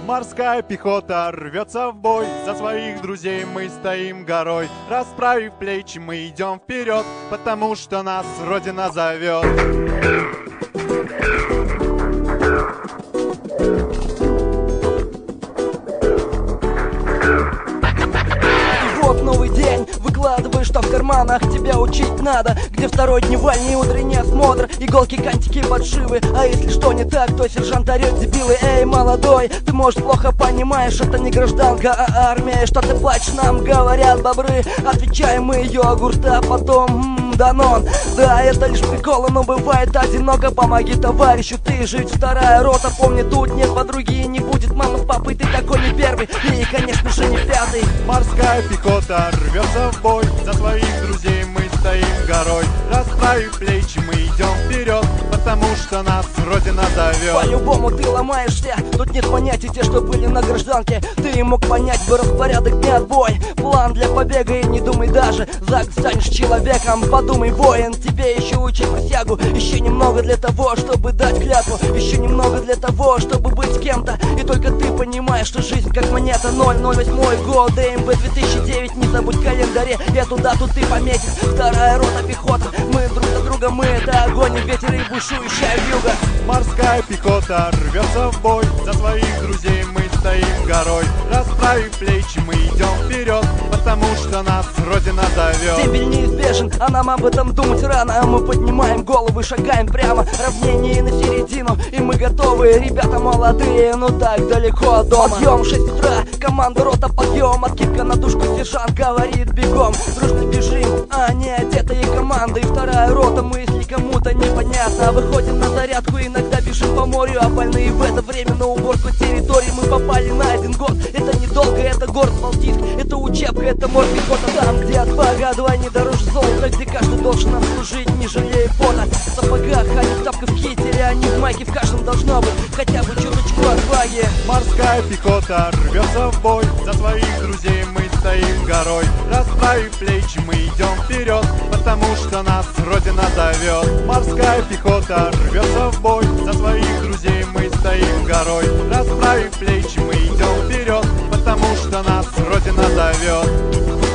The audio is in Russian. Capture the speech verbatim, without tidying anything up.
Морская пехота рвется в бой, за своих друзей мы стоим горой. Расправив плечи, мы идем вперед, потому что нас Родина зовет. Новый день, выкладываешь, что в карманах тебя учить надо. Где второй дневальный утренний осмотр, иголки, кантики, подшивы. А если что не так, то сержант орет: дебилы, эй, молодой, ты, может, плохо понимаешь, это не гражданка, а армия. Что ты плачешь, нам говорят бобры. Отвечаем мы: йогурт, а потом м-м, Данон. Да, это лишь приколы, но бывает одиноко. Помоги товарищу, ты жить. Вторая рота, помни, тут нет подруги, не будет мама с папой, ты такой не первый и, конечно же, не пятый. Морская пехота рвется в бой, за своих друзей мы стоим горой. Расправив плечи, мы идем вперед, потому что нас Родина зовет. По-любому ты ломаешься, тут нет понятий те, что были на гражданке. Ты мог понять бы распорядок, не отбой, план для побега, и не думай даже, за год станешь человеком. Подумай, воин, тебе еще учить присягу, еще немного для того, чтобы дать клятву, еще немного для того, чтобы быть с кем-то. И только ты понимаешь, что жизнь как монета. Ноль ноль восьмой год, ДМБ две тысячи девять, не забудь в календаре эту дату ты пометишь. Вторая рота пехота, мы друг за друга, мы это огонь и ветер и бушующая вьюга. Морская пехота рвется в бой, за своих друзей мы стоим горой. Расправив плечи, мы идем вперед, потому что нас Родина зовет. Дембель неизбежен, а нам об этом думать рано. Мы поднимаем головы, шагаем прямо, равнение на середину, и мы готовы, ребята молодые, но так далеко от дома. Подъем, шесть утра, команда рота, подъем, откидка на душку, сержант говорит: бегом, дружно бежим, а не одетые команды. И вторая рота, мы, если кому-то непонятно, выходим на зарядку, иногда бежим по морю, а больные в это время на уборку территории. Мы попали на один год, это недолго, это город Балтийск, это учебка, это морпехота. Там, где отвага двойне дороже золота, где каждый должен нам служить, не жалея пота. В сапогах, а не в тапках, в кителе, а не в майке, в каждом должно быть хотя бы чуточку отваги. Морская пехота рвется в бой, за своих друзей мы стоим горой. Расправив плечи, мы идем вперед, потому что нас Родина зовет. Морская пехота рвется в бой, за своих друзей мы стоим горой. Расправив плечи, мы идем вперед, потому что нас Родина зовет.